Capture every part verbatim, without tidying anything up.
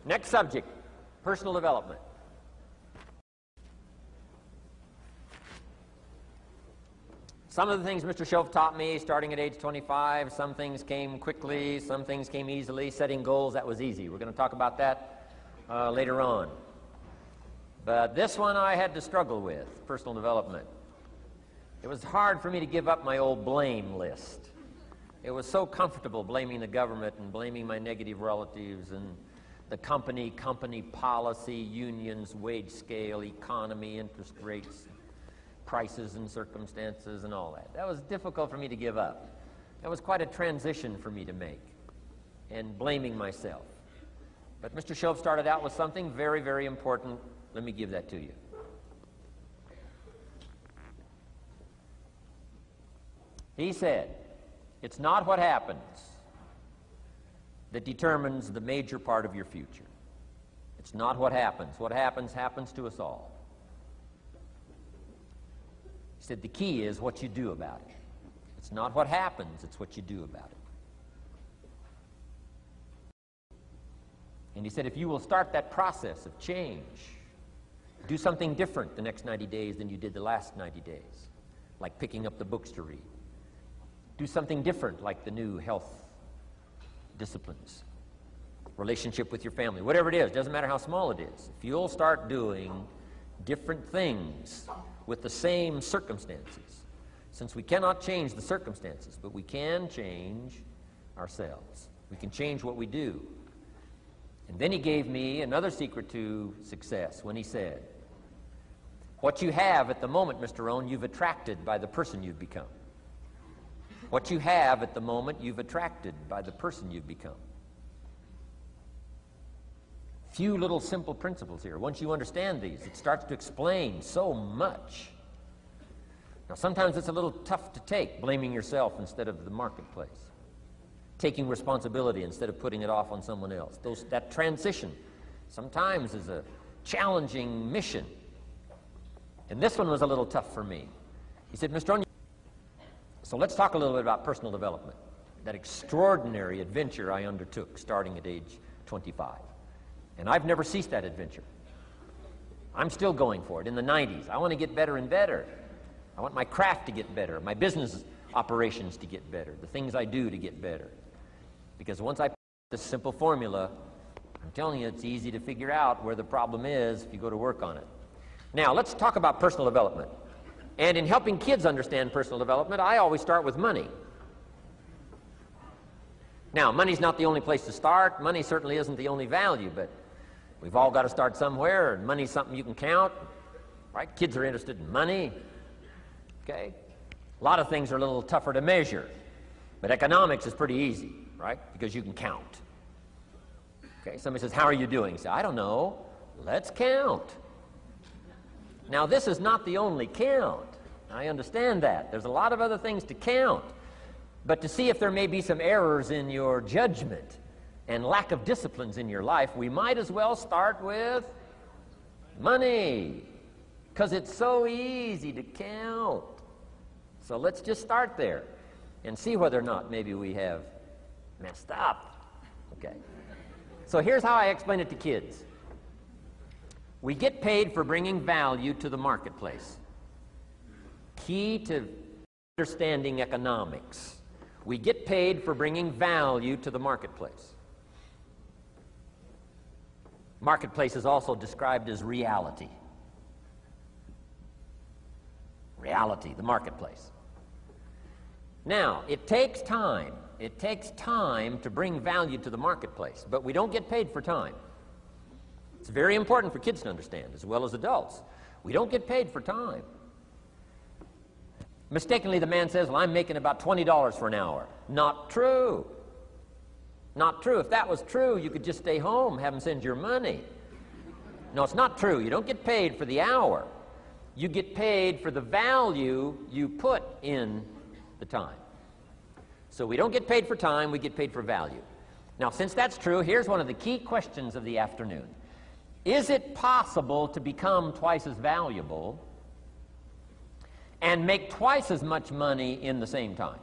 Next subject, personal development. Some of the things Mister Shoaff taught me starting at age twenty-five, some things came quickly, some things came easily. Setting goals, that was easy. We're going to talk about that uh, later on. But this one I had to struggle with, personal development. It was hard for me to give up my old blame list. It was so comfortable blaming the government and blaming my negative relatives and the company, company policy, unions, wage scale, economy, interest rates, prices and circumstances and all that. That was difficult for me to give up. That was quite a transition for me to make, and blaming myself. But Mister Shoaff started out with something very, very important. Let me give that to you. He said, it's not what happens that determines the major part of your future. It's not what happens. What happens, happens to us all. He said the key is what you do about it. It's not what happens, it's what you do about it. And he said if you will start that process of change, do something different the next ninety days than you did the last ninety days, like picking up the books to read. Do something different like the new health disciplines, relationship with your family, whatever it is, doesn't matter how small it is. If you'll start doing different things with the same circumstances, since we cannot change the circumstances, but we can change ourselves. We can change what we do. And then he gave me another secret to success when he said, what you have at the moment, Mister Rohn, you've attracted by the person you've become. What you have at the moment, you've attracted by the person you've become. Few little simple principles here. Once you understand these, it starts to explain so much. Now, sometimes it's a little tough to take, blaming yourself instead of the marketplace, taking responsibility instead of putting it off on someone else. Those, that transition sometimes is a challenging mission. And this one was a little tough for me. He said, Mister Rohn, so let's talk a little bit about personal development, that extraordinary adventure I undertook starting at age twenty-five. And I've never ceased that adventure. I'm still going for it in the nineties. I want to get better and better. I want my craft to get better, my business operations to get better, the things I do to get better. Because once I put this simple formula, I'm telling you, it's easy to figure out where the problem is if you go to work on it. Now, let's talk about personal development. And in helping kids understand personal development, I always start with money. Now, money's not the only place to start. Money certainly isn't the only value, but we've all got to start somewhere, and money's something you can count, right? Kids are interested in money, okay? A lot of things are a little tougher to measure, but economics is pretty easy, right? Because you can count. Okay, somebody says, how are you doing? You say, I don't know. Let's count. Now, this is not the only count. I understand that. There's a lot of other things to count. But to see if there may be some errors in your judgment and lack of disciplines in your life, we might as well start with money, because it's so easy to count. So let's just start there and see whether or not maybe we have messed up. Okay. So here's how I explain it to kids. We get paid for bringing value to the marketplace. Key to understanding economics. We get paid for bringing value to the marketplace. Marketplace is also described as reality. Reality, the marketplace. Now, it takes time. It takes time to bring value to the marketplace, but we don't get paid for time. It's very important for kids to understand, as well as adults. We don't get paid for time. Mistakenly, the man says, well, I'm making about twenty dollars for an hour. Not true. Not true. If that was true, you could just stay home, have them send your money. No, it's not true. You don't get paid for the hour. You get paid for the value you put in the time. So we don't get paid for time, we get paid for value. Now, since that's true, here's one of the key questions of the afternoon. Is it possible to become twice as valuable and make twice as much money in the same time?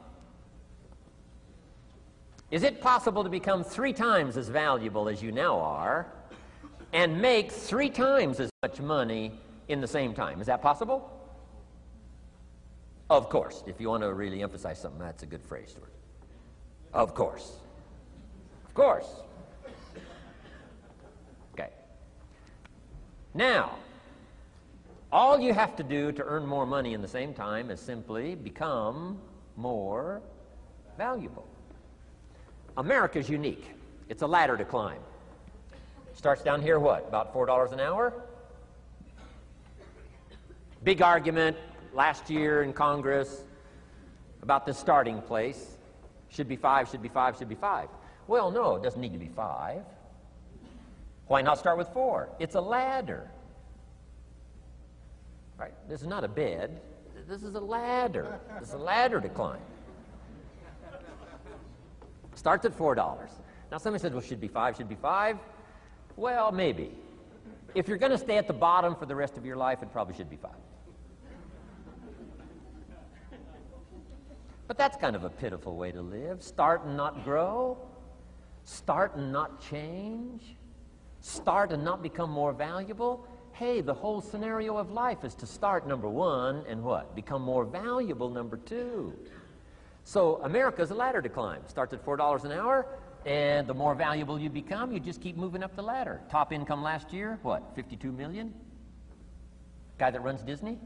Is it possible to become three times as valuable as you now are and make three times as much money in the same time. Is that possible? Of course. If you want to really emphasize something, that's a good phrase, Stuart. Of course. Of course. Okay. Now, all you have to do to earn more money in the same time is simply become more valuable. America's unique. It's a ladder to climb. Starts down here, what, about four dollars an hour? Big argument last year in Congress about the starting place. Should be five, should be five, should be five. Well, no, it doesn't need to be five. Why not start with four? It's a ladder. Right? This is not a bed. This is a ladder. This is a ladder to climb. Starts at four dollars. Now somebody says, well, should be five, should be five. Well, maybe. If you're going to stay at the bottom for the rest of your life, it probably should be five. But that's kind of a pitiful way to live. Start and not grow. Start and not change. Start and not become more valuable. Hey, the whole scenario of life is to start, number one, and what? Become more valuable, number two. So America's a ladder to climb. Starts at four dollars an hour, and the more valuable you become, you just keep moving up the ladder. Top income last year, what, fifty-two million? Guy that runs Disney?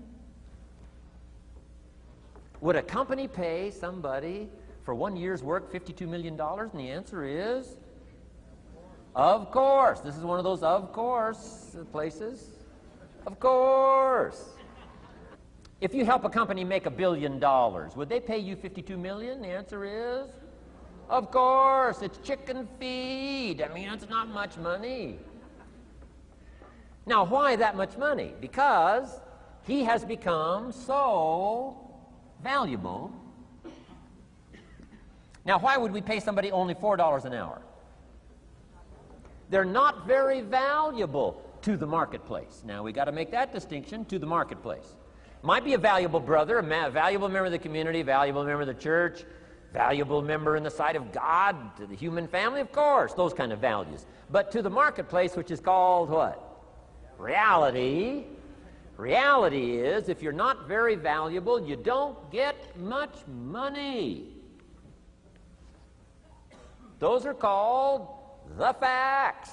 Would a company pay somebody for one year's work fifty-two million dollars? And the answer is, of course. This is one of those of course places. Of course. If you help a company make a billion dollars, would they pay you fifty-two million? The answer is, of course. It's chicken feed. I mean, it's not much money. Now, why that much money? Because he has become so valuable. Now, why would we pay somebody only four dollars an hour? They're not very valuable to the marketplace. Now, we got to make that distinction, to the marketplace. Might be a valuable brother, a ma- valuable member of the community, valuable member of the church, valuable member in the sight of God, to the human family, of course, those kind of values. But to the marketplace, which is called what? Reality. Reality is, if you're not very valuable, you don't get much money. Those are called the facts.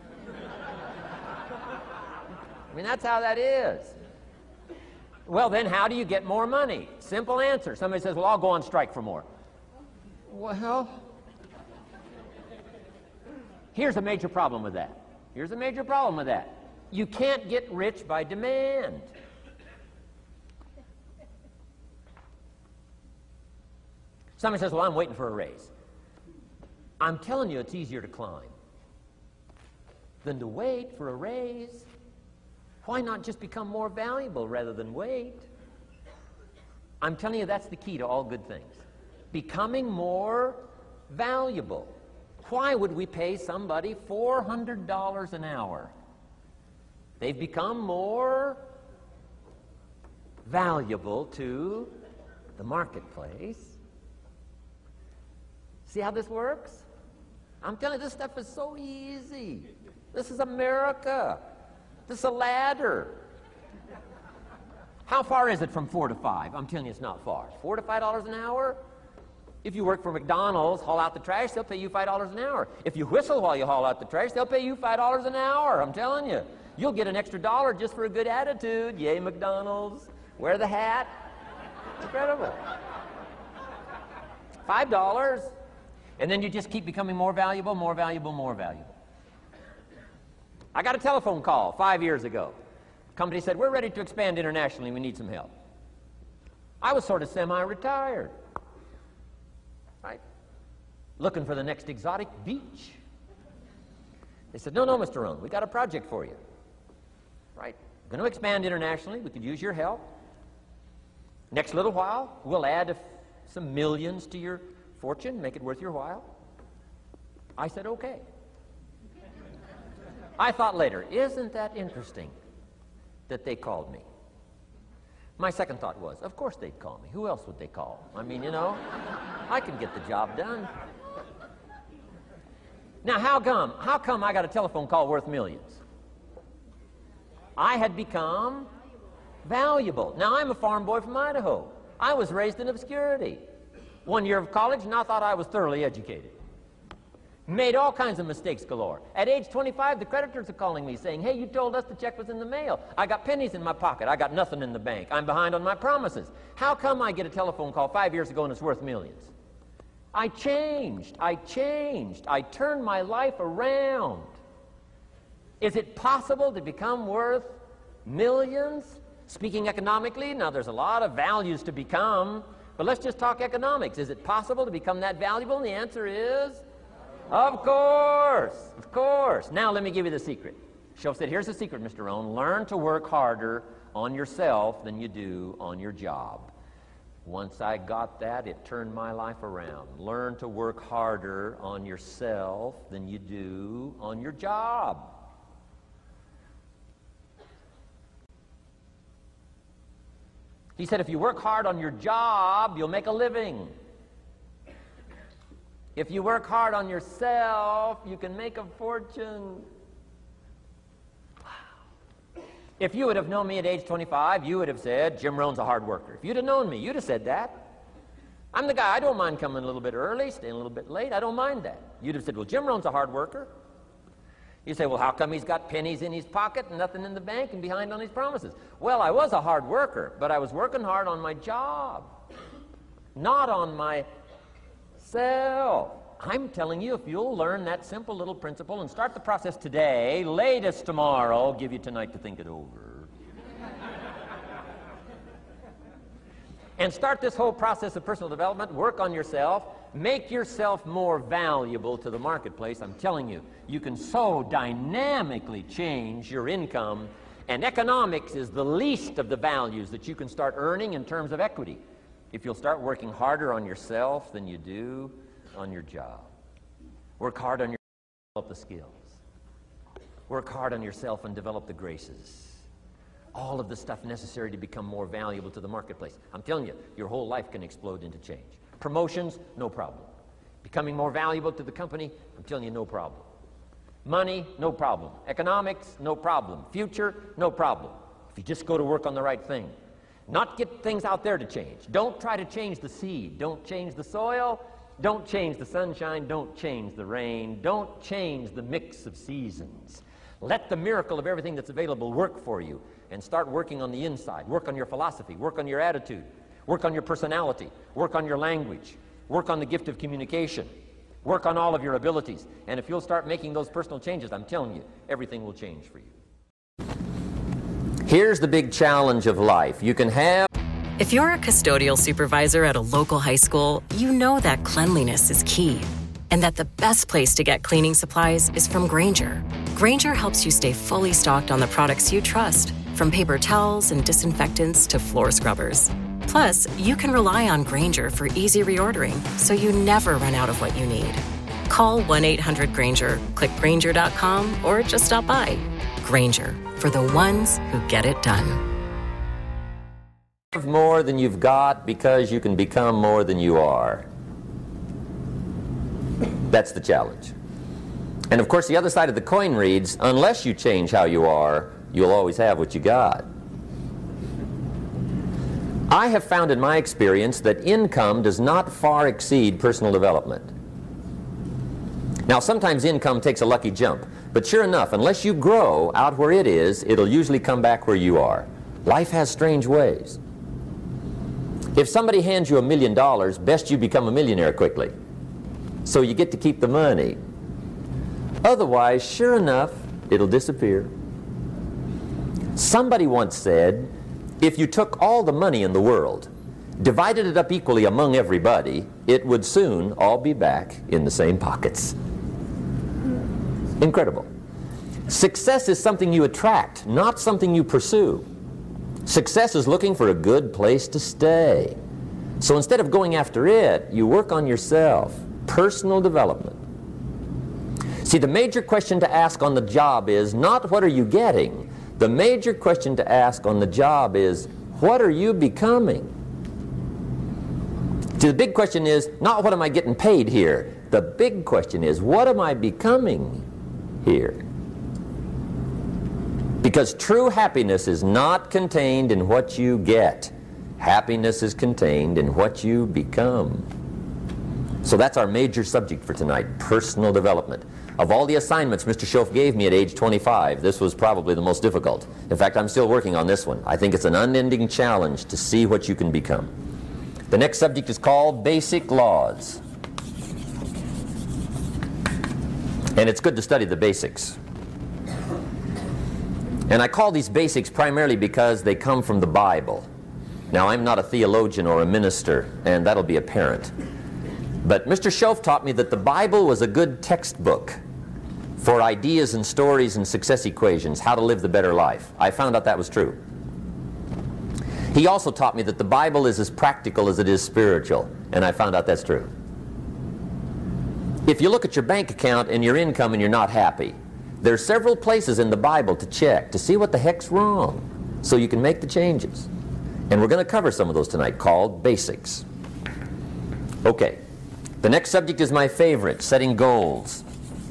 I mean, that's how that is. Well, then, how do you get more money? Simple answer. Somebody says, well, I'll go on strike for more. Well, here's a major problem with that. Here's a major problem with that. You can't get rich by demand. Somebody says, well, I'm waiting for a raise. I'm telling you, it's easier to climb than to wait for a raise. Why not just become more valuable rather than wait? I'm telling you, that's the key to all good things. Becoming more valuable. Why would we pay somebody four hundred dollars an hour? They've become more valuable to the marketplace. See how this works? I'm telling you, this stuff is so easy. This is America. This is a ladder. How far is it from four to five? I'm telling you, it's not far. Four to five dollars an hour? If you work for McDonald's, haul out the trash, they'll pay you five dollars an hour. If you whistle while you haul out the trash, they'll pay you five dollars an hour. I'm telling you. You'll get an extra dollar just for a good attitude. Yay, McDonald's. Wear the hat. It's incredible. Five dollars. And then you just keep becoming more valuable, more valuable, more valuable. I got a telephone call five years ago. The company said, we're ready to expand internationally. We need some help. I was sort of semi-retired. Right? Looking for the next exotic beach. They said, no, no, Mister Rohn, we got a project for you. Right? We're going to expand internationally. We could use your help. Next little while, we'll add a, some millions to your fortune, make it worth your while. I said, okay. I thought later, isn't that interesting that they called me? My second thought was, of course they'd call me. Who else would they call? I mean, you know, I can get the job done. Now, how come? How come I got a telephone call worth millions? I had become valuable. Now, I'm a farm boy from Idaho. I was raised in obscurity. One year of college, and I thought I was thoroughly educated. Made all kinds of mistakes galore. At age twenty-five, the creditors are calling me saying, hey, you told us the check was in the mail. I got pennies in my pocket. I got nothing in the bank. I'm behind on my promises. How come I get a telephone call five years ago and it's worth millions? I changed. I changed. I turned my life around. Is it possible to become worth millions? Speaking economically, now there's a lot of values to become, but let's just talk economics. Is it possible to become that valuable? And the answer is, of course, of course. Now let me give you the secret. Shoaff said, here's the secret, Mister Rohn. Learn to work harder on yourself than you do on your job. Once I got that, it turned my life around. Learn to work harder on yourself than you do on your job. He said, if you work hard on your job, you'll make a living. If you work hard on yourself, you can make a fortune. Wow. If you would have known me at age twenty-five, you would have said, Jim Rohn's a hard worker. If you'd have known me, you'd have said that. I'm the guy, I don't mind coming a little bit early, staying a little bit late. I don't mind that. You'd have said, well, Jim Rohn's a hard worker. You say, well, how come he's got pennies in his pocket and nothing in the bank and behind on his promises? Well, I was a hard worker, but I was working hard on my job, not on myself. I'm telling you, if you'll learn that simple little principle and start the process today, latest tomorrow, I'll give you tonight to think it over. And start this whole process of personal development, work on yourself, make yourself more valuable to the marketplace. I'm telling you, you can so dynamically change your income, and economics is the least of the values that you can start earning in terms of equity if you'll start working harder on yourself than you do on your job. Work hard on yourself and develop the skills. Work hard on yourself and develop the graces. All of the stuff necessary to become more valuable to the marketplace. I'm telling you, your whole life can explode into change. Promotions, no problem. Becoming more valuable to the company, I'm telling you, no problem. Money, no problem. Economics, no problem. Future, no problem. If you just go to work on the right thing. Not get things out there to change. Don't try to change the seed. Don't change the soil. Don't change the sunshine. Don't change the rain. Don't change the mix of seasons. Let the miracle of everything that's available work for you, and start working on the inside. Work on your philosophy. Work on your attitude. Work on your personality. Work on your language. Work on the gift of communication. Work on all of your abilities. And if you'll start making those personal changes, I'm telling you, everything will change for you. Here's the big challenge of life. You can have... If you're a custodial supervisor at a local high school, you know that cleanliness is key, and that the best place to get cleaning supplies is from Grainger. Grainger helps you stay fully stocked on the products you trust, from paper towels and disinfectants to floor scrubbers. Plus, you can rely on Grainger for easy reordering, so you never run out of what you need. Call one eight hundred Grainger, click Grainger dot com, or just stop by. Grainger, for the ones who get it done. Have more than you've got because you can become more than you are. That's the challenge. And of course, the other side of the coin reads, unless you change how you are, you'll always have what you got. I have found in my experience that income does not far exceed personal development. Now, sometimes income takes a lucky jump, but sure enough, unless you grow out where it is, it'll usually come back where you are. Life has strange ways. If somebody hands you a million dollars, best you become a millionaire quickly, so you get to keep the money. Otherwise, sure enough, it'll disappear. Somebody once said, if you took all the money in the world, divided it up equally among everybody, it would soon all be back in the same pockets. Incredible. Success is something you attract, not something you pursue. Success is looking for a good place to stay. So instead of going after it, you work on yourself. Personal development. See, the major question to ask on the job is not what are you getting? The major question to ask on the job is what are you becoming? See, the big question is not what am I getting paid here? The big question is what am I becoming here? Because true happiness is not contained in what you get. Happiness is contained in what you become. So that's our major subject for tonight, personal development. Of all the assignments Mister Shoaff gave me at age twenty-five, this was probably the most difficult. In fact, I'm still working on this one. I think it's an unending challenge to see what you can become. The next subject is called Basic Laws. And it's good to study the basics. And I call these basics primarily because they come from the Bible. Now, I'm not a theologian or a minister, and that'll be apparent. But Mister Shoaff taught me that the Bible was a good textbook for ideas and stories and success equations, how to live the better life. I found out that was true. He also taught me that the Bible is as practical as it is spiritual, and I found out that's true. If you look at your bank account and your income and you're not happy, there are several places in the Bible to check to see what the heck's wrong so you can make the changes. And we're going to cover some of those tonight, called basics. Okay, the next subject is my favorite, setting goals.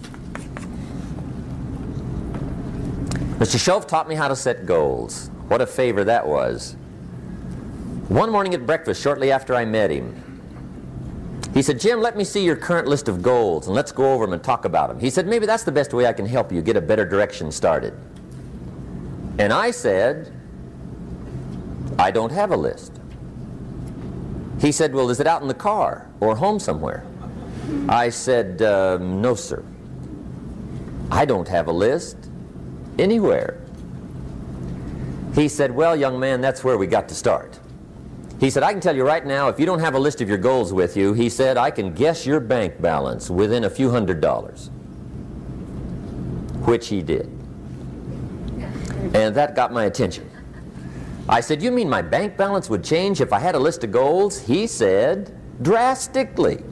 Mister Shoaff taught me how to set goals. What a favor that was. One morning at breakfast, shortly after I met him, he said, "Jim, let me see your current list of goals and let's go over them and talk about them." He said, "Maybe that's the best way I can help you get a better direction started." And I said, "I don't have a list." He said, "Well, is it out in the car or home somewhere?" I said, uh, "No, sir. I don't have a list anywhere." He said, "Well, young man, that's where we got to start." He said, "I can tell you right now, if you don't have a list of your goals with you," he said, "I can guess your bank balance within a few hundred dollars." Which he did. And that got my attention. I said, "You mean my bank balance would change if I had a list of goals?" He said, "Drastically."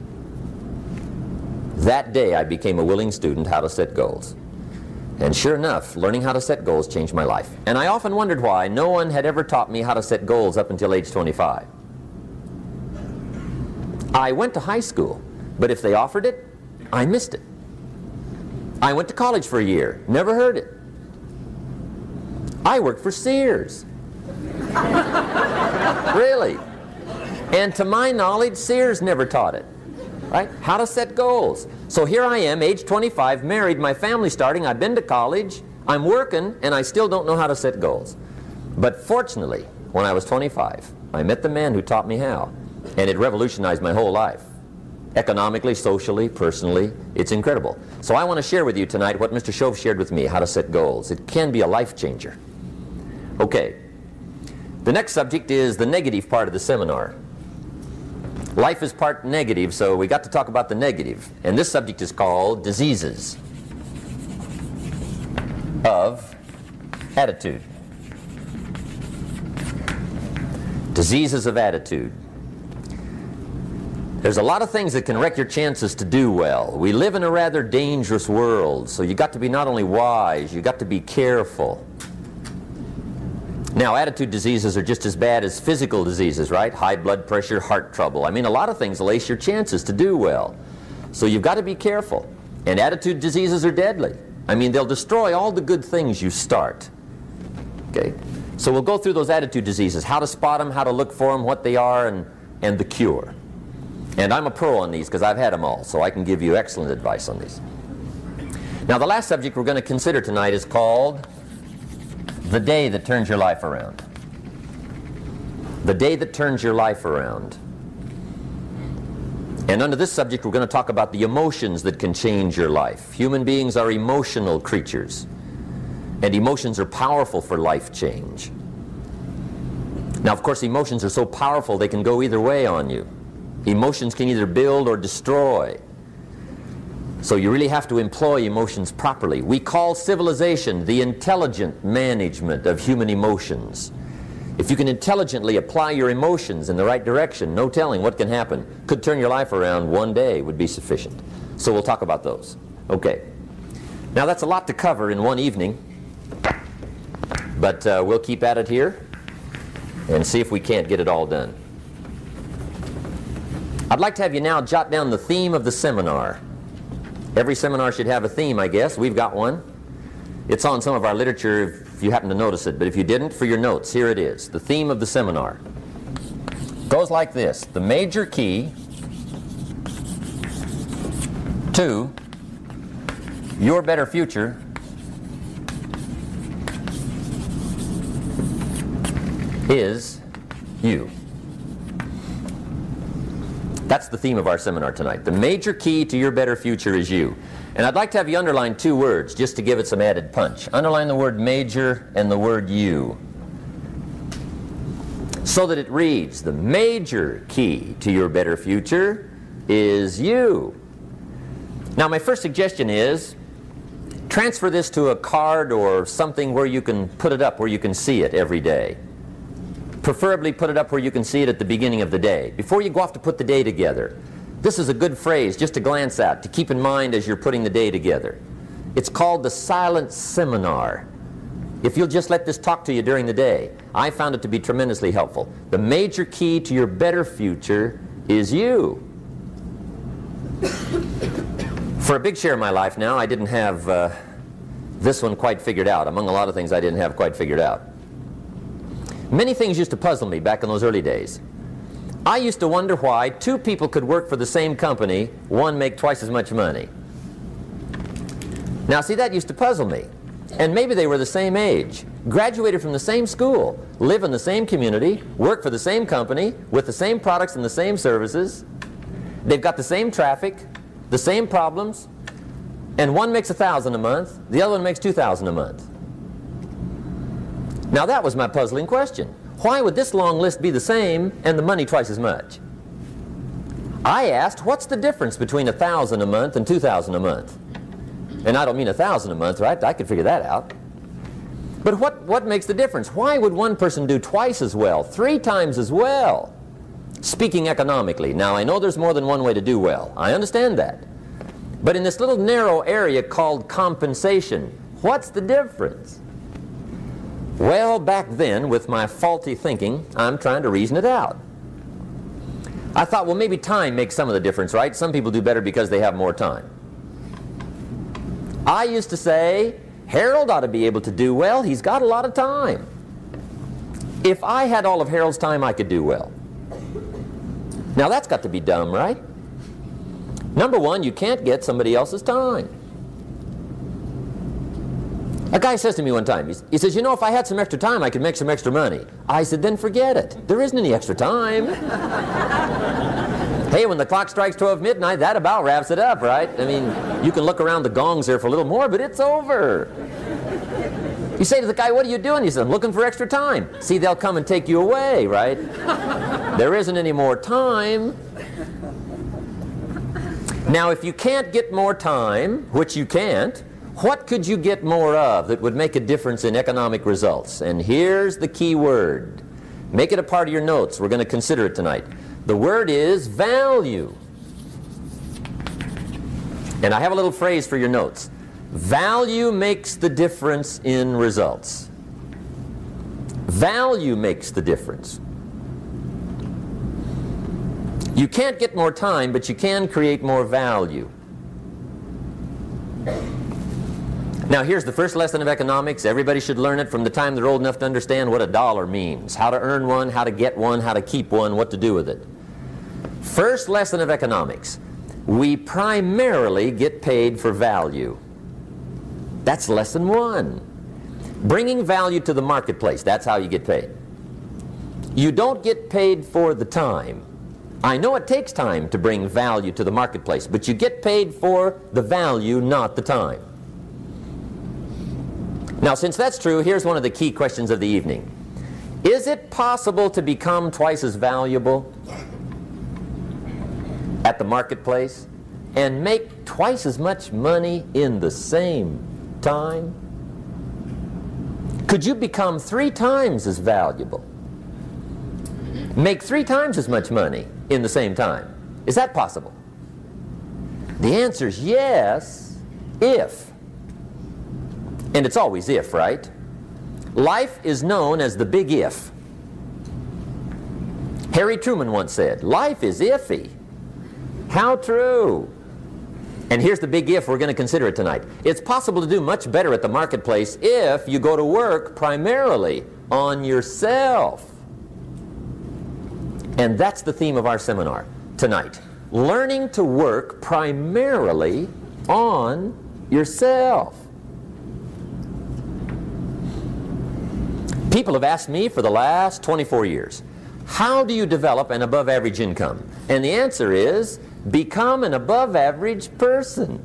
That day I became a willing student how to set goals. And sure enough, learning how to set goals changed my life. And I often wondered why no one had ever taught me how to set goals up until age twenty-five. I went to high school, but if they offered it, I missed it. I went to college for a year, never heard it. I worked for Sears. Really. And to my knowledge, Sears never taught it. Right? How to set goals. So here I am, age twenty-five, married, my family's starting, I've been to college, I'm working, and I still don't know how to set goals. But fortunately, when I was twenty-five, I met the man who taught me how, and it revolutionized my whole life. Economically, socially, personally, it's incredible. So I want to share with you tonight what Mister Shoaff shared with me, how to set goals. It can be a life changer. Okay. The next subject is the negative part of the seminar. Life is part negative, so we got to talk about the negative. And this subject is called diseases of attitude. Diseases of attitude. There's a lot of things that can wreck your chances to do well. We live in a rather dangerous world, so you got to be not only wise, you got to be careful. Now, attitude diseases are just as bad as physical diseases, right? High blood pressure, heart trouble. I mean, a lot of things lace your chances to do well. So you've got to be careful. And attitude diseases are deadly. I mean, they'll destroy all the good things you start. Okay? So we'll go through those attitude diseases, how to spot them, how to look for them, what they are, and, and the cure. And I'm a pro on these because I've had them all, so I can give you excellent advice on these. Now, the last subject we're going to consider tonight is called the day that turns your life around. The day that turns your life around. And under this subject, we're going to talk about the emotions that can change your life. Human beings are emotional creatures, and emotions are powerful for life change. Now, of course, emotions are so powerful they can go either way on you. Emotions can either build or destroy. So you really have to employ emotions properly. We call civilization the intelligent management of human emotions. If you can intelligently apply your emotions in the right direction, no telling what can happen. Could turn your life around one day would be sufficient. So we'll talk about those. Okay. Now that's a lot to cover in one evening, but uh, we'll keep at it here and see if we can't get it all done. I'd like to have you now jot down the theme of the seminar. Every seminar should have a theme, I guess. We've got one. It's on some of our literature if you happen to notice it, but if you didn't, for your notes, here it is. The theme of the seminar goes like this: the major key to your better future is you. That's the theme of our seminar tonight. The major key to your better future is you. And I'd like to have you underline two words just to give it some added punch. Underline the word major and the word you, so that it reads, the major key to your better future is you. Now, my first suggestion is transfer this to a card or something where you can put it up, where you can see it every day. Preferably put it up where you can see it at the beginning of the day, before you go off to put the day together. This is a good phrase just to glance at, to keep in mind as you're putting the day together. It's called the silent seminar. If you'll just let this talk to you during the day, I found it to be tremendously helpful. The major key to your better future is you. For a big share of my life now, I didn't have uh, this one quite figured out. Among a lot of things I didn't have quite figured out. Many things used to puzzle me back in those early days. I used to wonder why two people could work for the same company, one make twice as much money. Now see, that used to puzzle me. And maybe they were the same age, graduated from the same school, live in the same community, work for the same company, with the same products and the same services. They've got the same traffic, the same problems, and one makes a thousand a month, the other one makes two thousand a month. Now that was my puzzling question. Why would this long list be the same and the money twice as much? I asked, what's the difference between a thousand a month and two thousand a month? And I don't mean a thousand a month, right? I could figure that out. But what, what makes the difference? Why would one person do twice as well, three times as well? Speaking economically. Now I know there's more than one way to do well. I understand that. But in this little narrow area called compensation, what's the difference? Well, back then, with my faulty thinking, I'm trying to reason it out. I thought, well, maybe time makes some of the difference, right? Some people do better because they have more time. I used to say, Harold ought to be able to do well. He's got a lot of time. If I had all of Harold's time, I could do well. Now, that's got to be dumb, right? Number one, you can't get somebody else's time. A guy says to me one time, he says, you know, if I had some extra time, I could make some extra money. I said, then forget it. There isn't any extra time. Hey, when the clock strikes twelve midnight, that about wraps it up, right? I mean, you can look around the gongs there for a little more, but it's over. You say to the guy, what are you doing? He says, I'm looking for extra time. See, they'll come and take you away, right? There isn't any more time. Now, if you can't get more time, which you can't, what could you get more of that would make a difference in economic results? And here's the key word. Make it a part of your notes. We're going to consider it tonight. The word is value. And I have a little phrase for your notes. Value makes the difference in results. Value makes the difference. You can't get more time, but you can create more value. Now here's the first lesson of economics. Everybody should learn it from the time they're old enough to understand what a dollar means, how to earn one, how to get one, how to keep one, what to do with it. First lesson of economics. We primarily get paid for value. That's lesson one. Bringing value to the marketplace, that's how you get paid. You don't get paid for the time. I know it takes time to bring value to the marketplace, but you get paid for the value, not the time. Now, since that's true, here's one of the key questions of the evening. Is it possible to become twice as valuable at the marketplace and make twice as much money in the same time? Could you become three times as valuable? Make three times as much money in the same time? Is that possible? The answer is yes, if. And it's always if, right? Life is known as the big if. Harry Truman once said, life is iffy. How true. And here's the big if we're going to consider it tonight. It's possible to do much better at the marketplace if you go to work primarily on yourself. And that's the theme of our seminar tonight. Learning to work primarily on yourself. People have asked me for the last twenty-four years, how do you develop an above average income? And the answer is, become an above average person.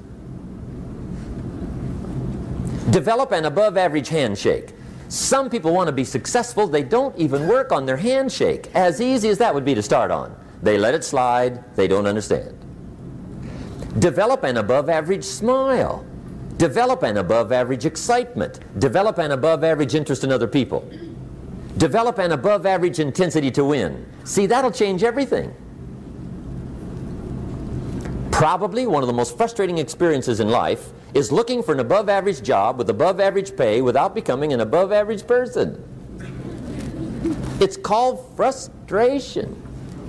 Develop an above average handshake. Some people want to be successful, they don't even work on their handshake. As easy as that would be to start on. They let it slide, they don't understand. Develop an above average smile. Develop an above average excitement. Develop an above average interest in other people. Develop an above average intensity to win. See, that'll change everything. Probably one of the most frustrating experiences in life is looking for an above average job with above average pay without becoming an above average person. It's called frustration.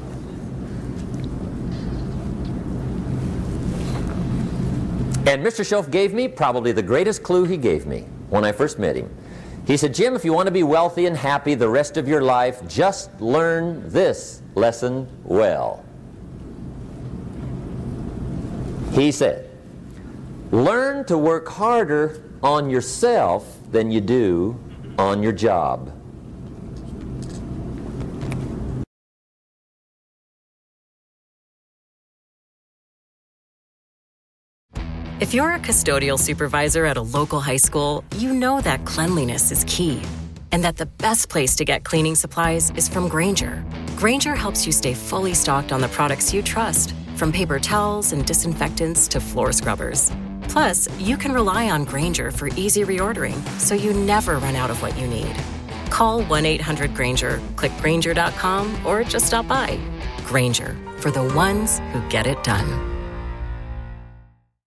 And Mister Shoaff gave me probably the greatest clue he gave me when I first met him. He said, Jim, if you want to be wealthy and happy the rest of your life, just learn this lesson well. He said, learn to work harder on yourself than you do on your job. If you're a custodial supervisor at a local high school, you know that cleanliness is key, and that the best place to get cleaning supplies is from Grainger. Grainger helps you stay fully stocked on the products you trust, from paper towels and disinfectants to floor scrubbers. Plus, you can rely on Grainger for easy reordering, so you never run out of what you need. Call one eight hundred Grainger, click Grainger dot com, or just stop by. Grainger, for the ones who get it done.